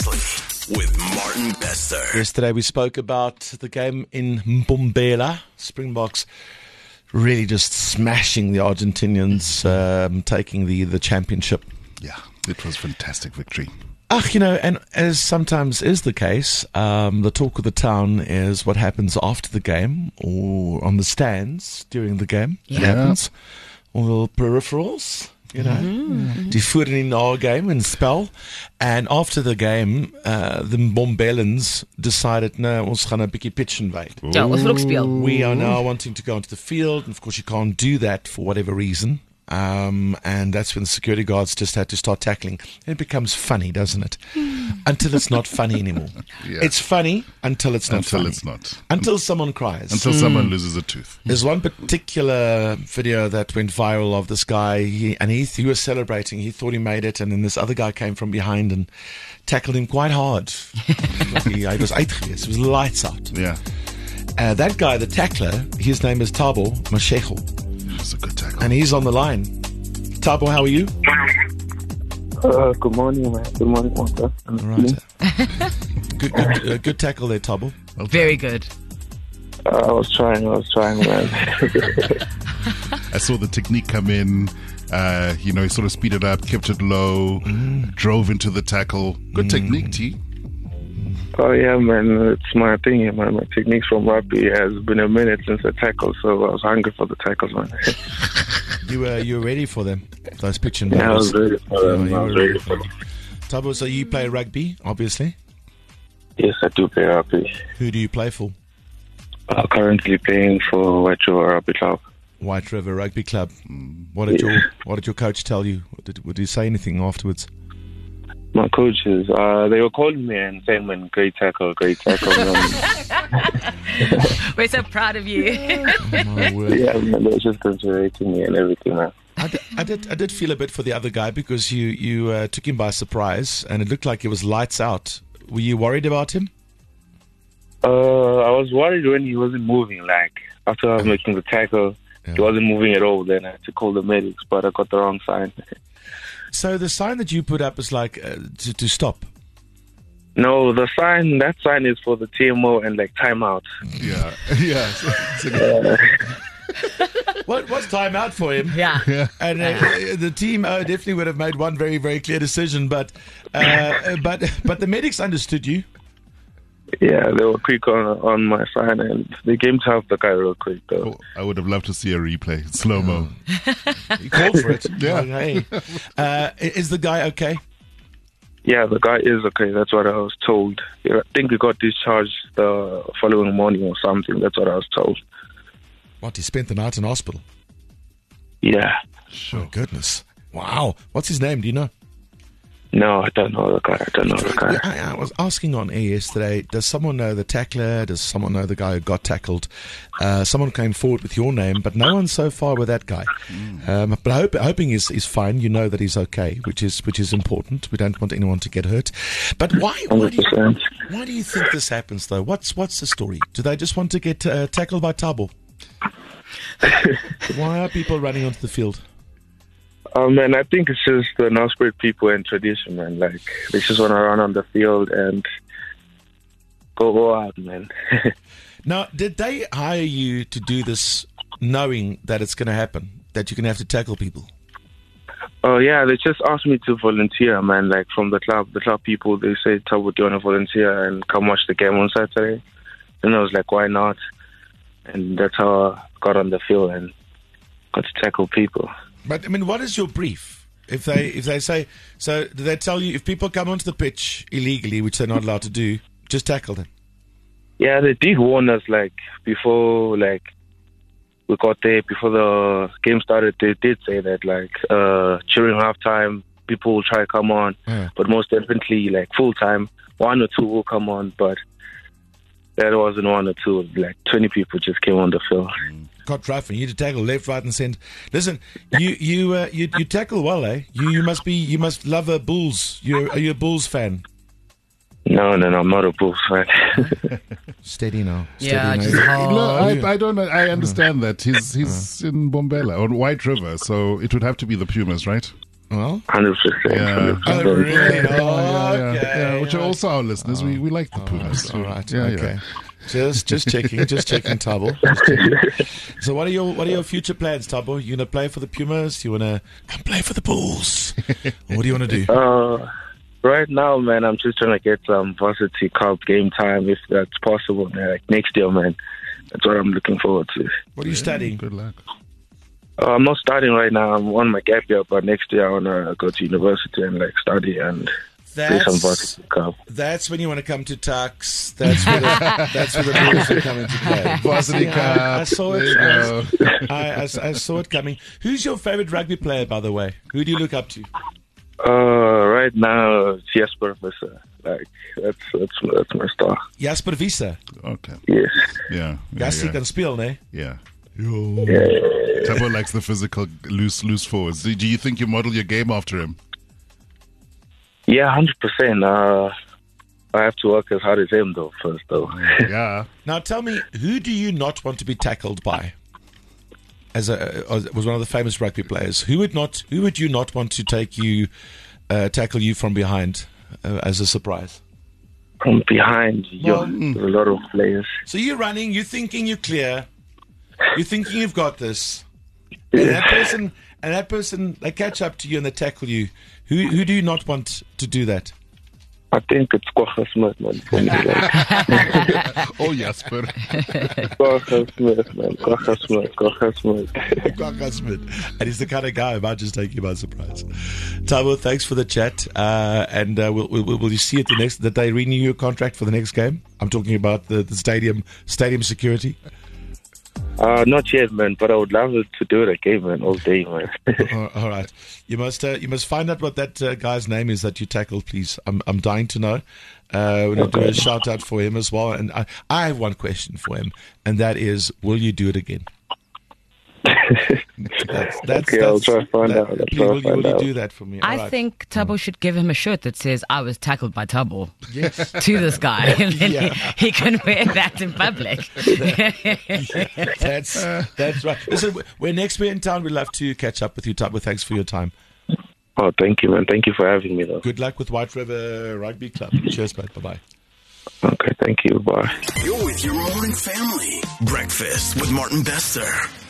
Weekly with Martin Bester. Yesterday we spoke about the game in Mbombela. Springboks really just smashing the Argentinians, taking the championship. Yeah, it was a fantastic victory. And as sometimes is the case, the talk of the town is what happens after the game or on the stands during the game. Yeah. It happens. All the peripherals, Die voer in our game and spell. And after the game, the Mbombelans decided, no, ons gaan 'n bietjie pitch invade. Ja, ons wil ook speel. We are now wanting to go onto the field, and of course you can't do that for whatever reason. And that's when the security guards just had to start tackling. And it becomes funny, doesn't it? Until it's not funny anymore. Yeah. It's funny until it's not funny. Until it's not. Until someone cries. Until someone loses a tooth. There's one particular video that went viral of this guy, he was celebrating. He thought he made it, and then this other guy came from behind and tackled him quite hard. He was uitgewees. It was lights out. Yeah. That guy, the tackler, his name is Thabo Mashego. It's a good tackle. And he's on the line. Thabo, how are you? Good morning, man. Good morning, Martha. All right. Good tackle there, Thabo. Very good. I was trying, man. I saw the technique come in. He sort of speeded up, kept it low, drove into the tackle. Good technique, T. Oh, yeah, man. It's my thing, man. My techniques from rugby has been a minute since I tackled, so I was hungry for the tackles, man. You were ready for them, those pitch and Yeah, I was ready for them. Yeah, I was ready for them. Thabo, so you play rugby, obviously. Yes, I do play rugby. Who do you play for? I'm currently playing for White River Rugby Club. White River Rugby Club. What did your coach tell you? Did he say anything afterwards? My coaches, they were calling me and saying, man, great tackle. We're so proud of you. Oh, my word. Yeah, man, they were just congratulating me and everything, man. I did feel a bit for the other guy because you took him by surprise and it looked like he was lights out. Were you worried about him? I was worried when he wasn't moving. Like, after I was making the tackle, he wasn't moving at all. Then I had to call the medics, but I got the wrong sign. So the sign that you put up is like to stop. No, that sign is for the TMO and like timeout. Yeah. What's time out for him? Yeah. And the team definitely would have made one very, very clear decision, but the medics understood you. Yeah, they were quick on my sign and they came to help the guy real quick though. Oh, I would have loved to see a replay. Slow-mo. You called for it. Yeah. Like, hey. Is the guy okay? Yeah, the guy is okay. That's what I was told. I think he got discharged the following morning or something. That's what I was told. What, he spent the night in hospital? Yeah. Oh, my goodness. Wow. What's his name? Do you know? No, I don't know the guy. I was asking on air yesterday, does someone know the tackler? Does someone know the guy who got tackled? Someone came forward with your name, but no one so far with that guy. But hoping he's fine. You know that he's okay, which is important. We don't want anyone to get hurt. But why do you think this happens, though? What's the story? Do they just want to get tackled by Thabo? Why are people running onto the field? Man, I think it's just the Nelspruit people and tradition, man. Like, they just want to run on the field and go out, man. Now, did they hire you to do this knowing that it's going to happen, that you're going to have to tackle people? Oh, yeah, they just asked me to volunteer, man, like from the club. The club people, they said, Thabo, do you want to volunteer and come watch the game on Saturday? And I was like, why not? And that's how I got on the field and got to tackle people. But, I mean, what is your brief? If they say, so do they tell you if people come onto the pitch illegally, which they're not allowed to do, just tackle them? Yeah, they did warn us, like, before, like, we got there, before the game started, they did say that, like, during halftime, people will try to come on, but most definitely, like, full-time, 1 or 2 will come on, but that wasn't 1 or 2, like, 20 people just came on the field. Got rough, and you had to tackle left, right, and centre. Listen, you tackle well, eh? You must love Bulls. Are you a Bulls fan? No, I'm not a Bulls fan. Steady now. Yeah, Steady just now. No, I don't know. I understand that. He's in Mbombela, on White River, so it would have to be the Pumas, right? Well, 100%. Yeah. 100%. Oh, really? Yeah, Okay. which are also our listeners. We like the Pumas. All right. Yeah, Okay. Just checking, Tabo. Just checking. So what are your future plans, Tabo? You gonna play for the Pumas? You wanna come play for the Bulls? What do you wanna do? Right now, man, I'm just trying to get some varsity cup game time if that's possible. Man. Like next year, man. That's what I'm looking forward to. What are you studying? Good luck. I'm not studying right now. I'm on my gap year, but next year I wanna go to university and like study and play some varsity cup. That's when you want to come to Tux. That's where the Bulls will come into play. Varsity cup. I saw There it. you go. I saw it coming. Who's your favorite rugby player, by the way? Who do you look up to? Right now, it's Jasper Visser. Like that's my star. Jasper Visser. Okay. Yes. Yeah. Jasper kan speel, né? Yeah. Yeah. Tabo likes the physical, loose forwards. Do you think you model your game after him? Yeah, 100%. I have to work as hard as him though. First though. Yeah. Now tell me, who do you not want to be tackled by? Was one of the famous rugby players. Who would you not want to tackle you from behind as a surprise? From behind, there's a lot of players. So you're running, you're thinking you're clear, you're thinking you've got this, and that person, they catch up to you and they tackle you. Who do you not want to do that? I think it's Kwagga Smith, man. For me, like. Oh, Jasper. Kwagga Smith, man. Kwagga Smith. Kwagga Smith. And he's the kind of guy who might just take you by surprise. Tabo, thanks for the chat. And will you see it that they renew your contract for the next game? I'm talking about the stadium security. Not yet, man, but I would love to do it again, man, all day, man. All right. You must find out what that guy's name is that you tackled, please. I'm dying to know. We're going to do a shout out for him as well. And I have one question for him, and that is, will you do it again? Okay, I'll try to find out. Will you do that for me? All I right. think Tabo should give him a shirt that says, "I was tackled by Tabo," to this guy. And then he can wear that in public. That's right. Listen, when next we're in town, we'd love to catch up with you, Tabo. Thanks for your time. Oh, thank you, man. Thank you for having me, though. Good luck with White River Rugby Club. Cheers, mate. Bye-bye. Okay, thank you. Bye. You're with your morning family. Breakfast with Martin Bester.